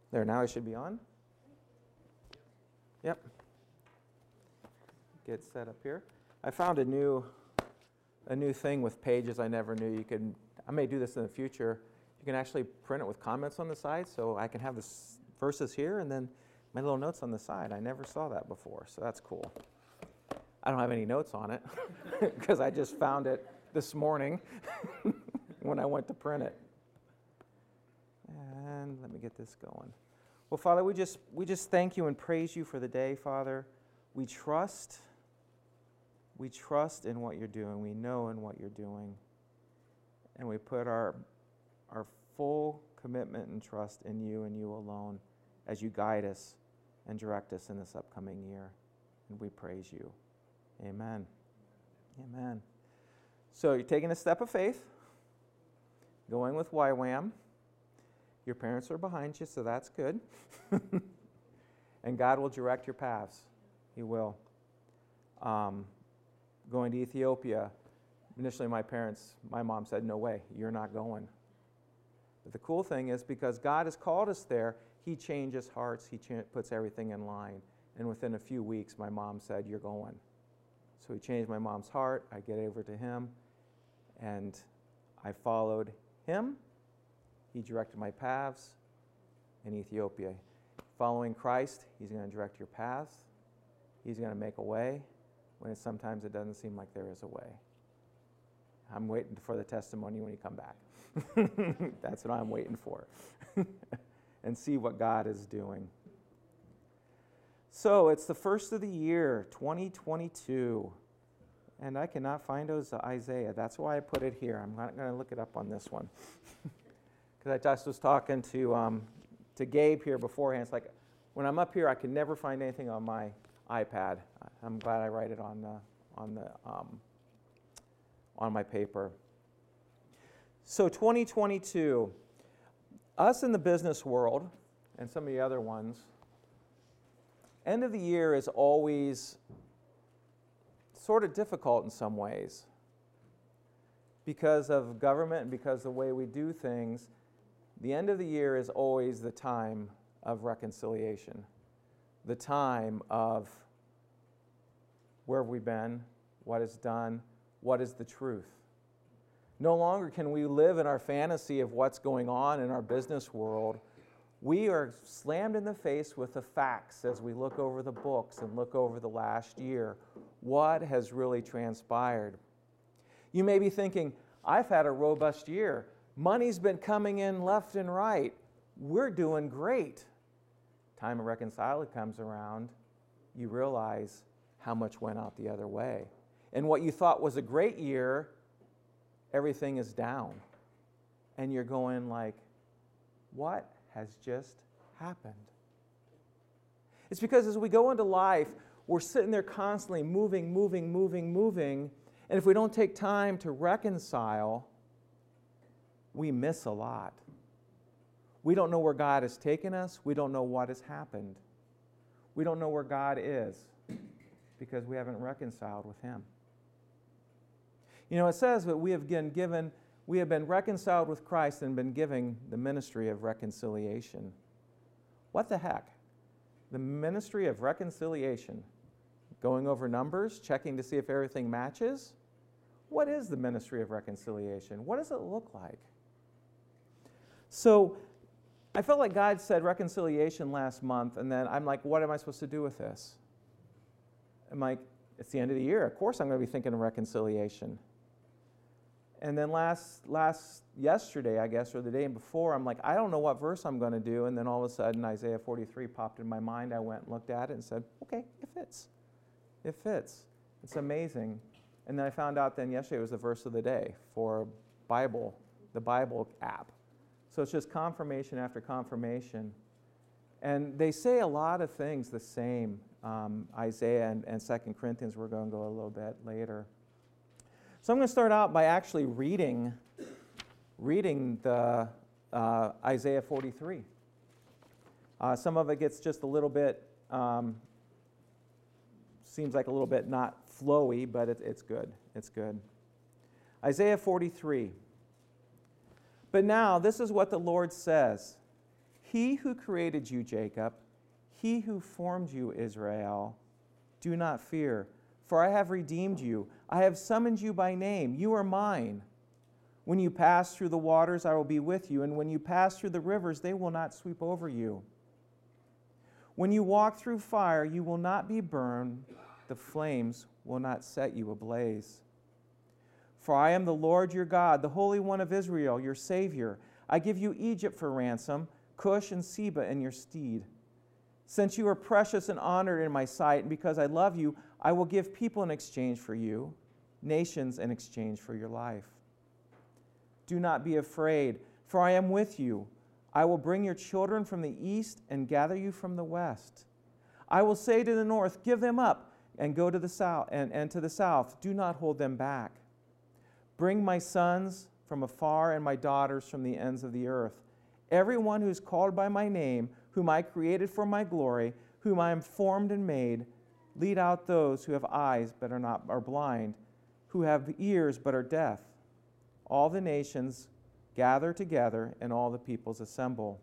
There, now I should be on. Yep. Get set up here. I found a new thing with pages I never knew you could. I may do this in the future. You can actually print it with comments on the side, so I can have the verses here and then my little notes on the side. I never saw that before, so that's cool. I don't have any notes on it because I just found it this morning when I went to print it. And let me get this going. Well, Father, we just thank you and praise you for the day, Father. We trust in what you're doing. We know in what you're doing. And we put our full commitment and trust in you and you alone as you guide us and direct us in this upcoming year. And we praise you. Amen. Amen. So you're taking a step of faith, going with YWAM. Your parents are behind you, so that's good. And God will direct your paths. He will. Going to Ethiopia, initially my mom said, no way, you're not going. But the cool thing is because God has called us there, he changes hearts, he puts everything in line. And within a few weeks, my mom said, you're going. So he changed my mom's heart. I get over to him, and I followed him. He directed my paths in Ethiopia. Following Christ, he's going to direct your paths. He's going to make a way when sometimes it doesn't seem like there is a way. I'm waiting for the testimony when you come back. That's what I'm waiting for. And see what God is doing. So it's the first of the year, 2022. And I cannot find Isaiah. That's why I put it here. I'm not going to look it up on this one. Because I just was talking to Gabe here beforehand. It's like when I'm up here, I can never find anything on my iPad. I'm glad I write it on my paper. So 2022, us in the business world and some of the other ones, end of the year is always sort of difficult in some ways because of government and because of the way we do things. The end of the year is always the time of reconciliation, the time of where have we been, what is done, what is the truth. No longer can we live in our fantasy of what's going on in our business world. We are slammed in the face with the facts as we look over the books and look over the last year. What has really transpired? You may be thinking, I've had a robust year. Money's been coming in left and right. We're doing great. Time of reconciling comes around. You realize how much went out the other way. And what you thought was a great year, everything is down. And you're going like, what has just happened? It's because as we go into life, we're sitting there constantly moving. And if we don't take time to reconcile, we miss a lot. We don't know where God has taken us. We don't know what has happened. We don't know where God is because we haven't reconciled with him. You know, it says that we have been reconciled with Christ and been given the ministry of reconciliation. What the heck? The ministry of reconciliation. Going over numbers, checking to see if everything matches. What is the ministry of reconciliation? What does it look like? So I felt like God said reconciliation last month, and then I'm like, what am I supposed to do with this? I'm like, it's the end of the year. Of course I'm going to be thinking of reconciliation. And then yesterday, I guess, or the day before, I'm like, I don't know what verse I'm going to do. And then all of a sudden, Isaiah 43 popped in my mind. I went and looked at it and said, okay, it fits. It fits. It's amazing. And then I found out then yesterday was the verse of the day for the Bible app. So it's just confirmation after confirmation. And they say a lot of things the same, Isaiah and 2 Corinthians. We're going to go a little bit later. So I'm going to start out by actually reading the Isaiah 43. Some of it gets just a little bit, seems like a little bit not flowy, but it's good. It's good. Isaiah 43. But now, this is what the Lord says. He who created you, Jacob, he who formed you, Israel, do not fear, for I have redeemed you. I have summoned you by name. You are mine. When you pass through the waters, I will be with you, and when you pass through the rivers, they will not sweep over you. When you walk through fire, you will not be burned. The flames will not set you ablaze. For I am the Lord your God, the Holy One of Israel, your Savior. I give you Egypt for ransom, Cush and Seba in your stead. Since you are precious and honored in my sight, and because I love you, I will give people in exchange for you, nations in exchange for your life. Do not be afraid, for I am with you. I will bring your children from the east and gather you from the west. I will say to the north, give them up, and go to the south, and to the south, do not hold them back. Bring my sons from afar and my daughters from the ends of the earth. Everyone who is called by my name, whom I created for my glory, whom I am formed and made, lead out those who have eyes but are blind, who have ears but are deaf. All the nations gather together, and all the peoples assemble.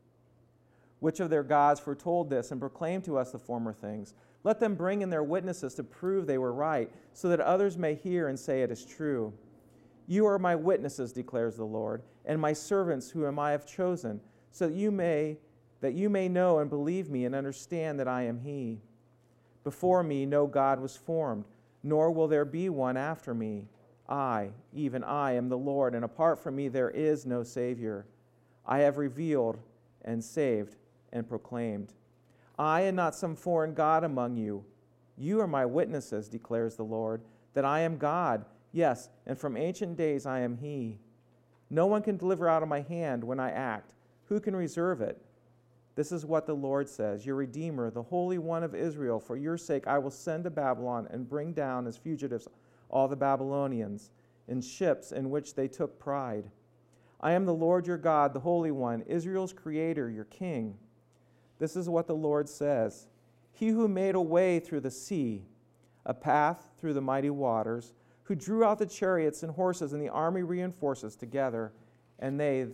Which of their gods foretold this and proclaimed to us the former things? Let them bring in their witnesses to prove they were right, so that others may hear and say it is true. You are my witnesses, declares the Lord, and my servants whom I have chosen, so that you may know and believe me and understand that I am He. Before me no God was formed, nor will there be one after me. I, even I, am the Lord, and apart from me there is no Savior. I have revealed and saved and proclaimed. I am not some foreign God among you. You are my witnesses, declares the Lord, that I am God. Yes, and from ancient days I am He. No one can deliver out of my hand when I act. Who can reserve it? This is what the Lord says, your Redeemer, the Holy One of Israel. For your sake I will send to Babylon and bring down as fugitives all the Babylonians in ships in which they took pride. I am the Lord your God, the Holy One, Israel's Creator, your King. This is what the Lord says, He who made a way through the sea, a path through the mighty waters, who drew out the chariots and horses and the army reinforces together, and they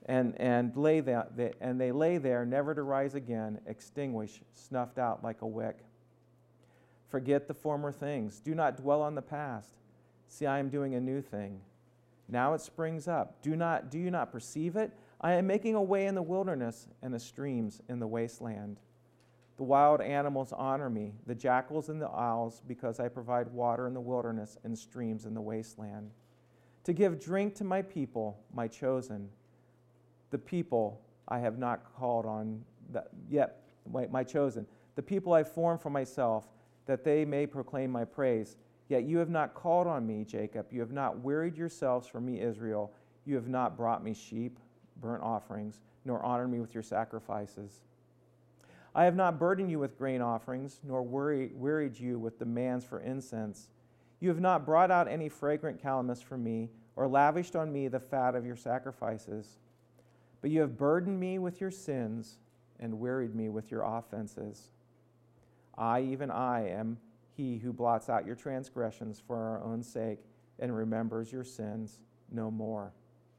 lay there, never to rise again, extinguished, snuffed out like a wick. Forget the former things. Do not dwell on the past. See, I am doing a new thing. Now it springs up. Do you not perceive it? I am making a way in the wilderness and the streams in the wasteland. The wild animals honor me, the jackals and the owls, because I provide water in the wilderness and streams in the wasteland. To give drink to my people, my chosen, the people I have not called on yet, my chosen, the people I formed for myself, that they may proclaim my praise. Yet you have not called on me, Jacob. You have not wearied yourselves for me, Israel. You have not brought me sheep, burnt offerings, nor honored me with your sacrifices. I have not burdened you with grain offerings, nor wearied you with demands for incense. You have not brought out any fragrant calamus for me, or lavished on me the fat of your sacrifices. But you have burdened me with your sins, and wearied me with your offenses. I, even I, am He who blots out your transgressions for our own sake, and remembers your sins no more.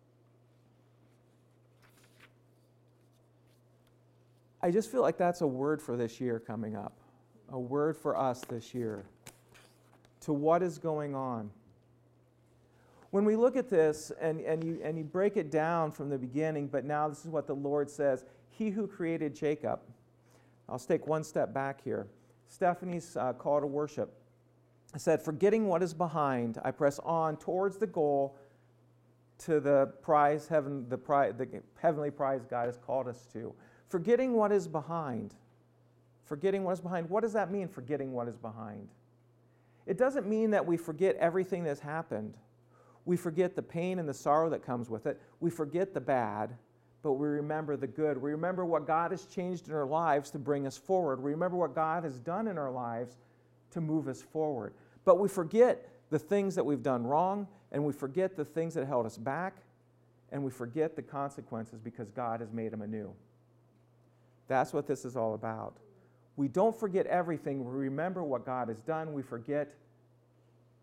I just feel like that's a word for this year coming up, a word for us this year, to what is going on. When we look at this and you break it down from the beginning, but now this is what the Lord says, He who created Jacob. I'll take one step back here. Stephanie's call to worship said, forgetting what is behind, I press on towards the goal to the heavenly prize God has called us to. Forgetting what is behind. Forgetting what is behind. What does that mean, forgetting what is behind? It doesn't mean that we forget everything that's happened. We forget the pain and the sorrow that comes with it. We forget the bad, but we remember the good. We remember what God has changed in our lives to bring us forward. We remember what God has done in our lives to move us forward. But we forget the things that we've done wrong, and we forget the things that held us back, and we forget the consequences because God has made them anew. That's what this is all about. We don't forget everything. We remember what God has done. We forget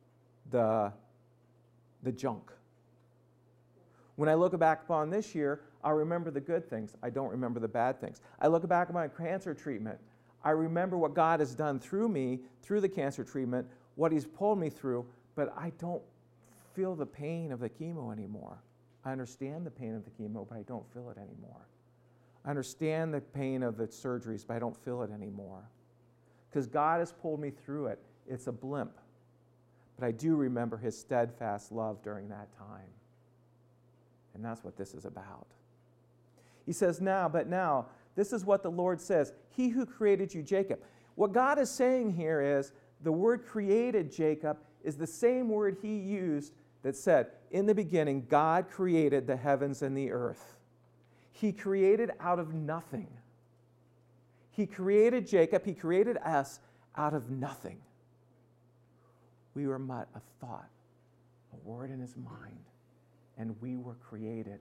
the junk. When I look back upon this year, I remember the good things. I don't remember the bad things. I look back at my cancer treatment. I remember what God has done through me, through the cancer treatment, what He's pulled me through, but I don't feel the pain of the chemo anymore. I understand the pain of the chemo, but I don't feel it anymore. I understand the pain of the surgeries, but I don't feel it anymore. Because God has pulled me through it. It's a blimp. But I do remember His steadfast love during that time. And that's what this is about. He says, now, this is what the Lord says. He who created you, Jacob. What God is saying here is the word created, Jacob, is the same word He used that said, in the beginning, God created the heavens and the earth. He created out of nothing. He created Jacob, He created us out of nothing. We were but a thought, a word in His mind, and we were created.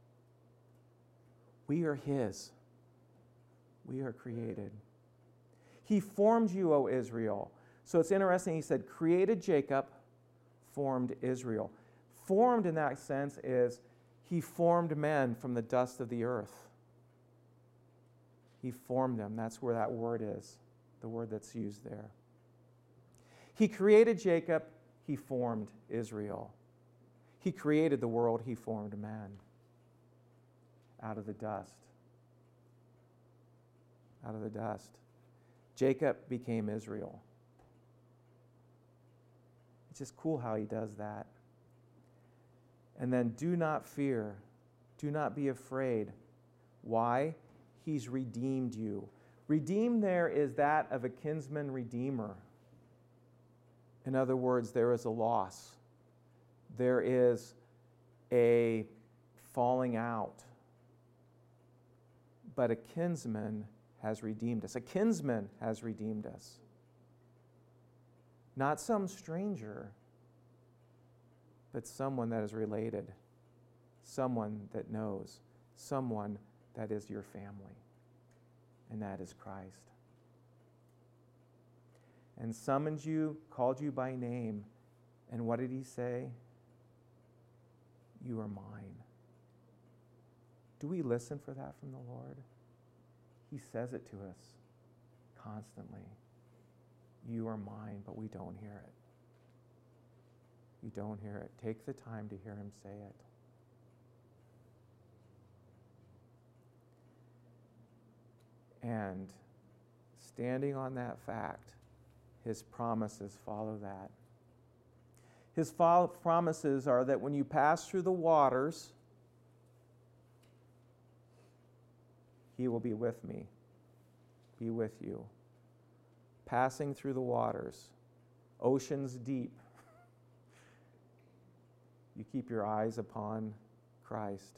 We are His. We are created. He formed you, O Israel. So it's interesting, He said, created Jacob, formed Israel. Formed in that sense is He formed men from the dust of the earth. He formed them. That's where that word is, the word that's used there. He created Jacob, He formed Israel. He created the world, He formed man out of the dust. Out of the dust. Jacob became Israel. It's just cool how He does that. And then do not fear. Do not be afraid. Why? He's redeemed you. Redeemed there is that of a kinsman redeemer. In other words, there is a loss. There is a falling out. But a kinsman has redeemed us. A kinsman has redeemed us. Not some stranger, but someone that is related, someone that knows, someone that is your family, and that is Christ. And summoned you, called you by name, and what did He say? You are mine. Do we listen for that from the Lord? He says it to us constantly. You are mine, but we don't hear it. You don't hear it. Take the time to hear Him say it. And standing on that fact, His promises follow that. His promises are that when you pass through the waters, He will be with me, be with you. Passing through the waters, oceans deep, you keep your eyes upon Christ.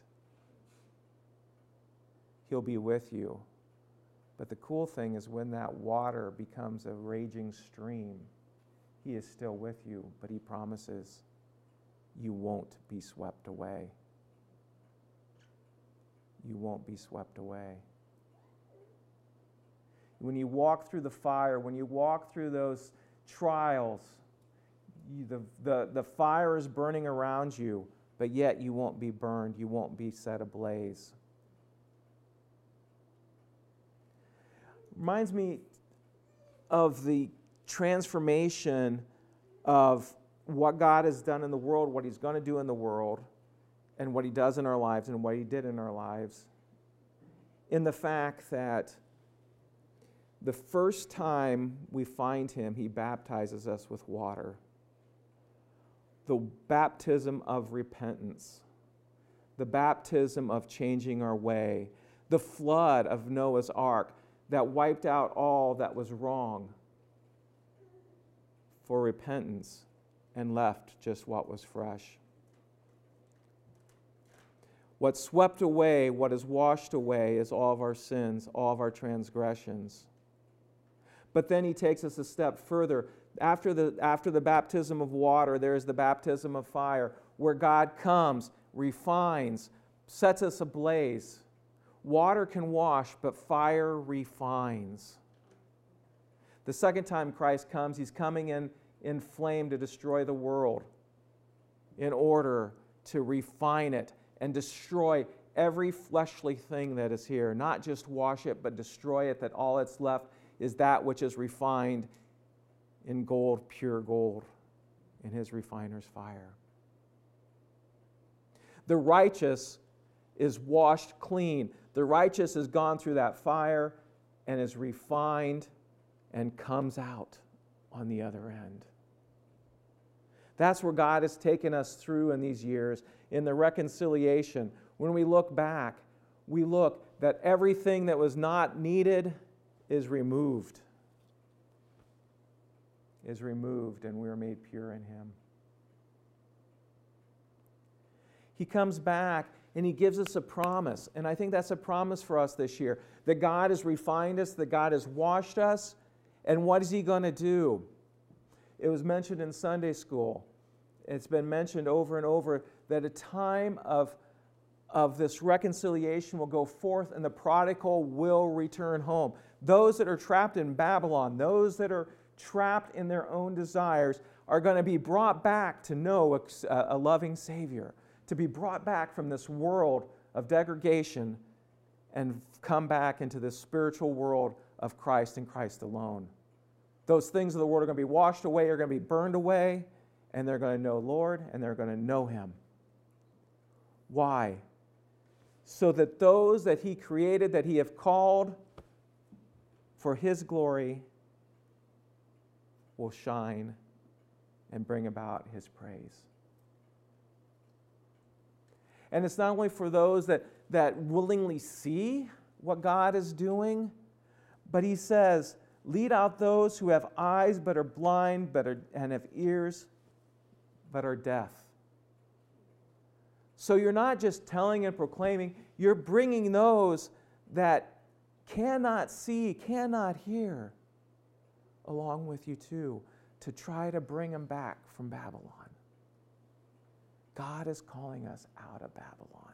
He'll be with you. But the cool thing is when that water becomes a raging stream, He is still with you, but He promises you won't be swept away. You won't be swept away. When you walk through the fire, when you walk through those trials, the fire is burning around you, but yet you won't be burned, you won't be set ablaze. Reminds me of the transformation of what God has done in the world, what He's going to do in the world, and what He does in our lives and what He did in our lives, in the fact that the first time we find Him, He baptizes us with water. The baptism of repentance, the baptism of changing our way, the flood of Noah's Ark that wiped out all that was wrong for repentance and left just what was fresh. What swept away, what is washed away is all of our sins, all of our transgressions. But then He takes us a step further. After the baptism of water, there is the baptism of fire, where God comes, refines, sets us ablaze. Water can wash, but fire refines. The second time Christ comes, He's coming in flame to destroy the world in order to refine it and destroy every fleshly thing that is here, not just wash it, but destroy it, that all that's left is that which is refined in gold, pure gold, in his refiner's fire. The righteous is washed clean. The righteous has gone through that fire and is refined and comes out on the other end. That's where God has taken us through in these years, in the reconciliation. When we look back, we look that everything that was not needed is removed. Is removed, and we are made pure in him. He comes back and he gives us a promise, and I think that's a promise for us this year, that God has refined us, that God has washed us, and what is he going to do? It was mentioned in Sunday school. It's been mentioned over and over that a time of this reconciliation will go forth and the prodigal will return home. Those that are trapped in Babylon, those that are trapped in their own desires, are going to be brought back to know a loving Savior, to be brought back from this world of degradation and come back into this spiritual world of Christ and Christ alone. Those things of the world are going to be washed away, are going to be burned away, and they're going to know Lord, and they're going to know him. Why? So that those that he created, that he have called for his glory, will shine and bring about his praise. And it's not only for those that willingly see what God is doing, but he says, lead out those who have eyes but are blind, and have ears but are deaf. So you're not just telling and proclaiming, you're bringing those that cannot see, cannot hear, along with you too, to try to bring them back from Babylon. God is calling us out of Babylon.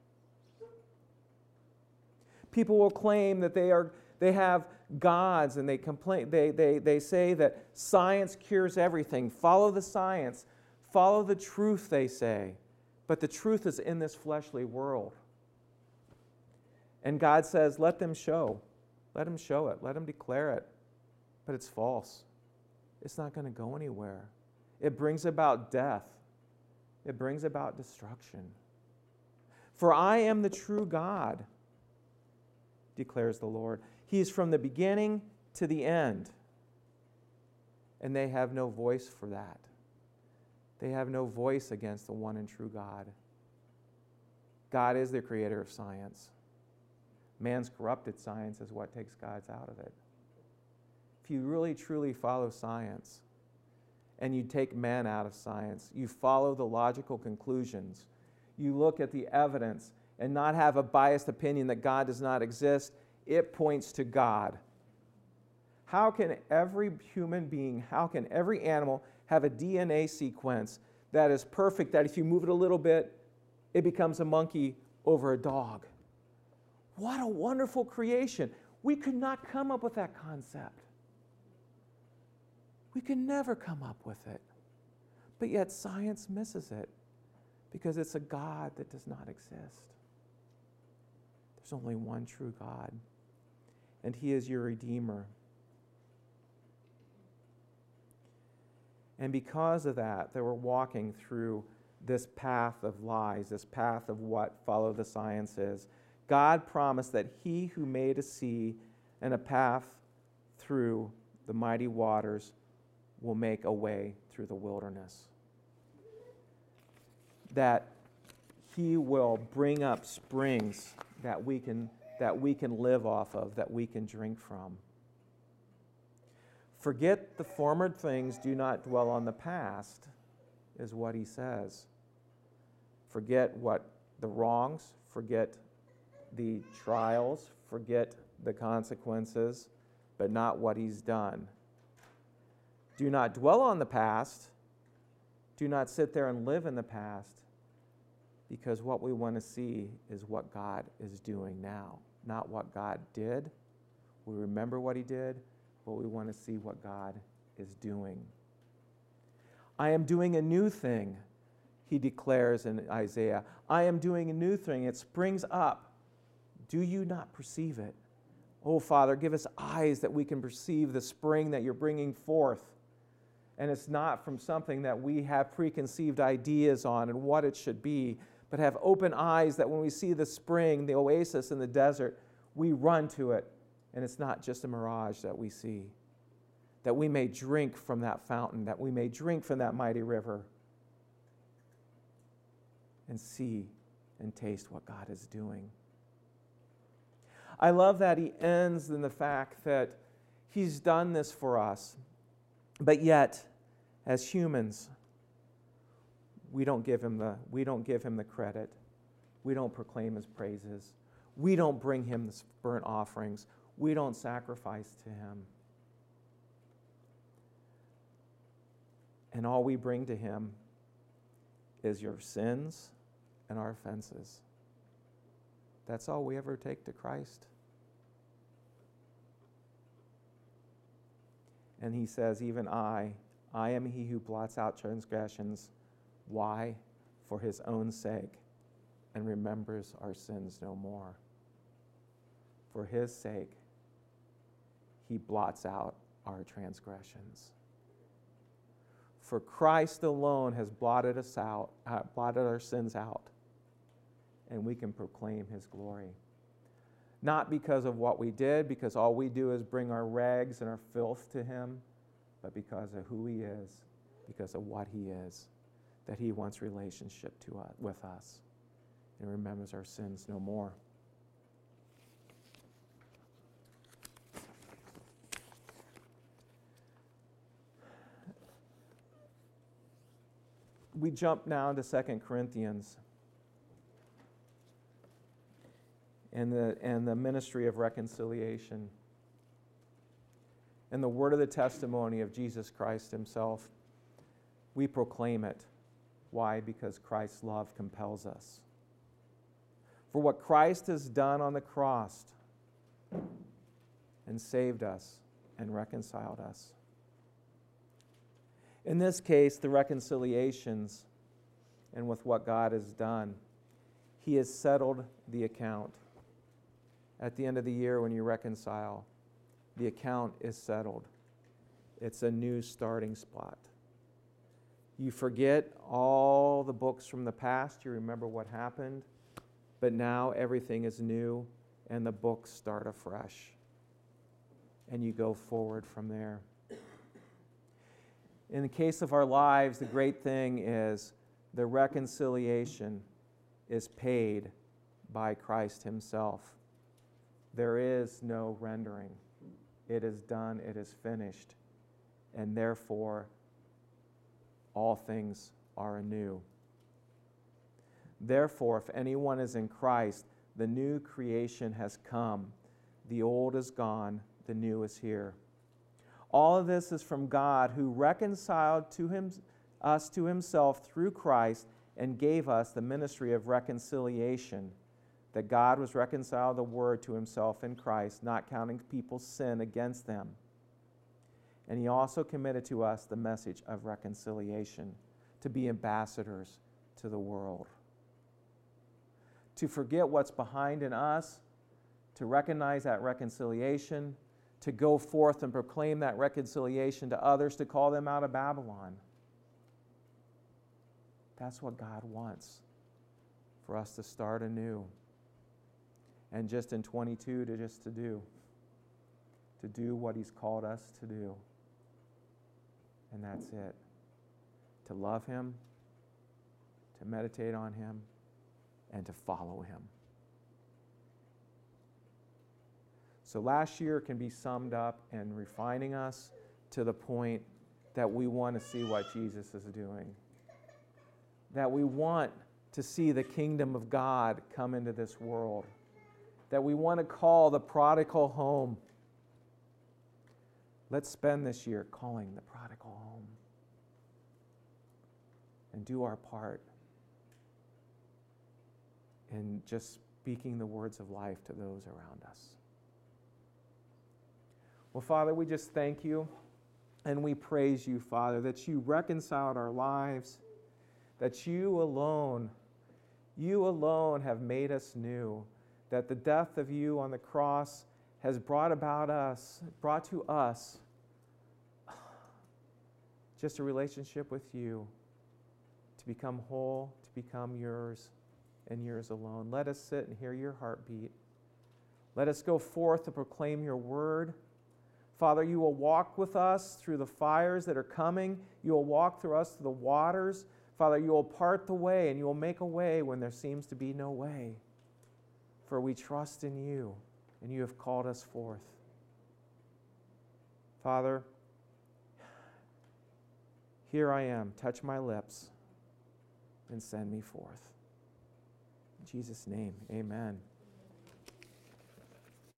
People will claim that they have gods, and they complain. They say that science cures everything. Follow the science. Follow the truth, they say. But the truth is in this fleshly world. And God says, let them show. Let them show it. Let them declare it. But it's false. It's not going to go anywhere. It brings about death. It brings about destruction. For I am the true God, declares the Lord. He is from the beginning to the end. And they have no voice for that. They have no voice against the one and true God. God is the creator of science. Man's corrupted science is what takes God's out of it. If you really truly follow science, and you take man out of science, you follow the logical conclusions, you look at the evidence and not have a biased opinion that God does not exist, it points to God. How can every human being, how can every animal have a DNA sequence that is perfect, that if you move it a little bit, it becomes a monkey over a dog? What a wonderful creation. We could not come up with that concept. We can never come up with it. But yet science misses it because it's a God that does not exist. There's only one true God, and he is your Redeemer. And because of that, they were walking through this path of lies, this path of what follow the science is. God promised that he who made a sea and a path through the mighty waters will make a way through the wilderness. That he will bring up springs that we can live off of, that we can drink from. Forget the former things, do not dwell on the past, is what he says. Forget what the wrongs, forget the trials, forget the consequences, but not what he's done. Do not dwell on the past. Do not sit there and live in the past, because what we want to see is what God is doing now, not what God did. We remember what he did, but we want to see what God is doing. I am doing a new thing, he declares in Isaiah, I am doing a new thing. It springs up. Do you not perceive it? Oh, Father, give us eyes that we can perceive the spring that you're bringing forth. And it's not from something that we have preconceived ideas on and what it should be, but have open eyes that when we see the spring, the oasis in the desert, we run to it. And it's not just a mirage that we see. That we may drink from that fountain, that we may drink from that mighty river and see and taste what God is doing. I love that he ends in the fact that he's done this for us, but yet, as humans, we don't give him the credit. We don't proclaim his praises. We don't bring him the burnt offerings. We don't sacrifice to him. And all we bring to him is your sins and our offenses. That's all we ever take to Christ. And he says, even I am he who blots out transgressions. Why? For his own sake, and remembers our sins no more. For his sake, he blots out our transgressions. For Christ alone has blotted us out, blotted our sins out, and we can proclaim his glory. Not because of what we did, because all we do is bring our rags and our filth to him, but because of who he is, because of what he is, that he wants relationship with us and remembers our sins no more. We jump now to 2 Corinthians and the ministry of reconciliation and the word of the testimony of Jesus Christ himself. We proclaim it. Why? Because Christ's love compels us. For what Christ has done on the cross and saved us and reconciled us. In this case, the reconciliations and with what God has done, he has settled the account. At the end of the year when you reconcile, the account is settled. It's a new starting spot. You forget all the books from the past. You remember what happened. But now everything is new and the books start afresh. And you go forward from there. In the case of our lives, the great thing is the reconciliation is paid by Christ himself. There is no rendering. It is done, it is finished, and therefore all things are anew. Therefore, if anyone is in Christ, the new creation has come. The old is gone, the new is here. All of this is from God, who reconciled us to himself through Christ and gave us the ministry of reconciliation, that God was reconciled the word to himself in Christ, not counting people's sin against them. And he also committed to us the message of reconciliation, to be ambassadors to the world. To forget what's behind in us, to recognize that reconciliation, to go forth and proclaim that reconciliation to others, to call them out of Babylon. That's what God wants, for us to start anew. And just in 22 to do what he's called us to do. And that's it. To love him, to meditate on him, and to follow him. So last year can be summed up in refining us to the point that we want to see what Jesus is doing. That we want to see the kingdom of God come into this world. That we want to call the prodigal home. Let's spend this year calling the prodigal home. And do our part in just speaking the words of life to those around us. Well, Father, we just thank you and we praise you, Father, that you reconciled our lives, that you alone have made us new, that the death of you on the cross has brought to us just a relationship with you, to become whole, to become yours and yours alone. Let us sit and hear your heartbeat. Let us go forth to proclaim your word. Father, you will walk with us through the fires that are coming. You will walk through us through the waters. Father, you will part the way and you will make a way when there seems to be no way. For we trust in you and you have called us forth. Father, here I am. Touch my lips and send me forth. In Jesus' name, amen.